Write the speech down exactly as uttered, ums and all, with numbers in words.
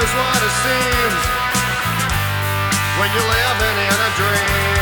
is what it seems when you're living in a dream.